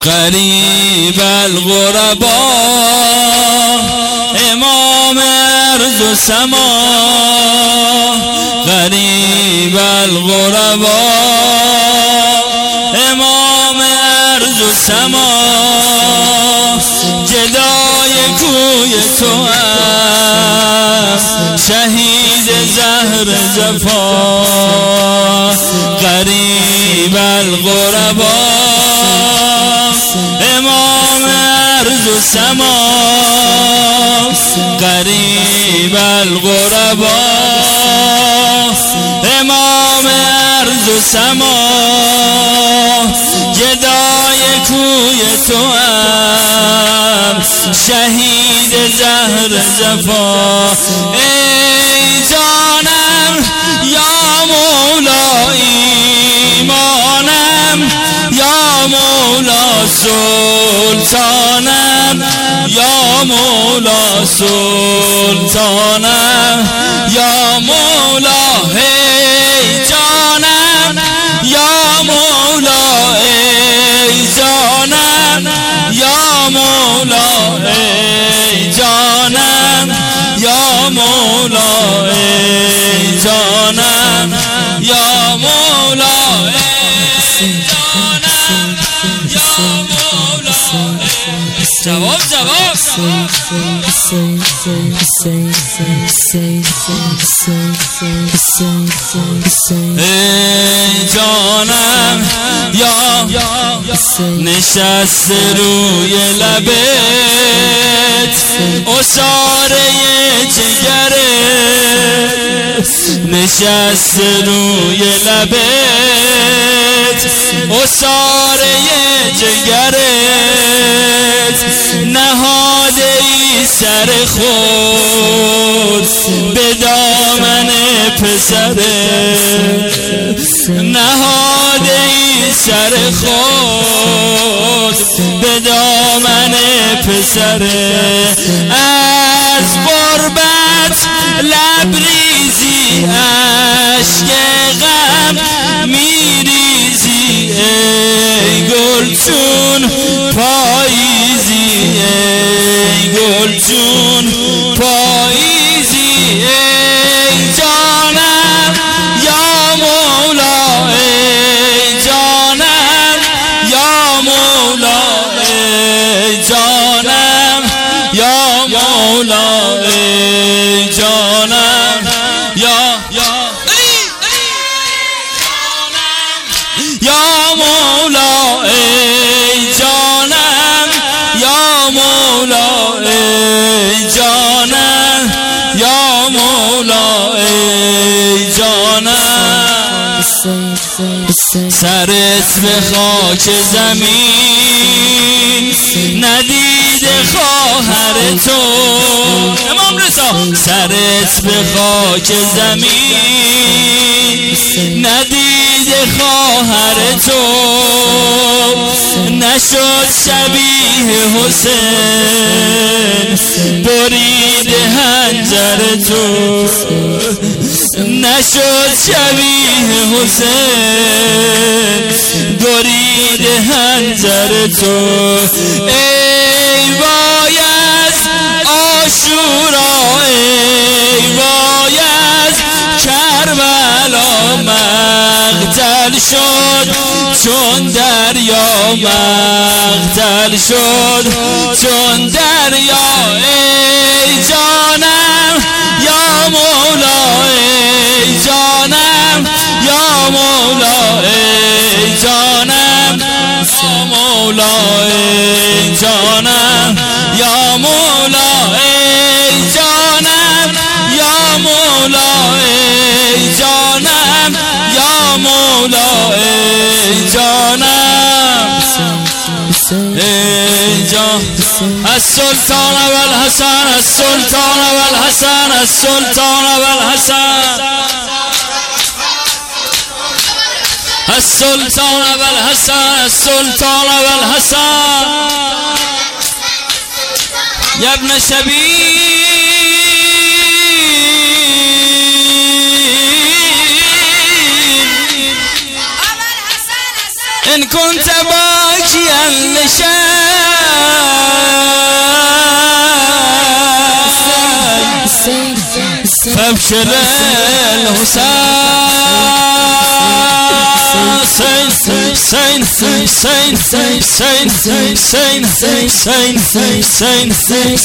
غریب الغربا امام ارض و سما غریب الغربا امام ارض و سما جدای کوی تو شهید زهر جفا غریب الغربا امام ارض و سما غریب الغربا امام ارض و سما جدای کوی تو شهید زهر جفا ای جانم یا مولا ایمانم یا مولا سلطانم یا مولا سلطانم یا مولا ای جانم یا مولا ای جانم یا مولا ای جانم یا مولا ای جانم یا مولا ای جانم یا مولا جواب ای جانم یا نشست روی لبت اساره جگرت نشست روی لبت اساره جگرت نهاده ای سر خود به دامن پسرت نهاده ای سر خود به دامن پسرت از غربت لبریزی اشک غم میریزی ای گلچون پاییزی ای گلچون پاییزی ای جانم یا مولا ای جانم یا مولا ای جانم یا مولا ای جانم یا مولا ای جانم یا مولا ای جانم یا مولا ای جانم سرت به خاک زمین ندید خواهر تو امام رضا سرت به خاک زمین ندید خواهر تو نشد شبیه حسین برید حنجر تو نشد شبیه حسین برید حنجر تو ای وای از عاشورا ای وای از کربلا مقتل شد چون دریا مقتل شد چون دریا ای جانم یا مولا ای جانم یا مولا ای جانم یا مولا ای جانم یا مولا ای جانم یا مولا ای جانم یا مولا ای جانم ای جان السلطان والحسن السلطان والحسن السلطان والحسن السلطان والحسن السلطان والحسن يا ابن شبيب إن كنت باي باكيا لشان فابشر الحسين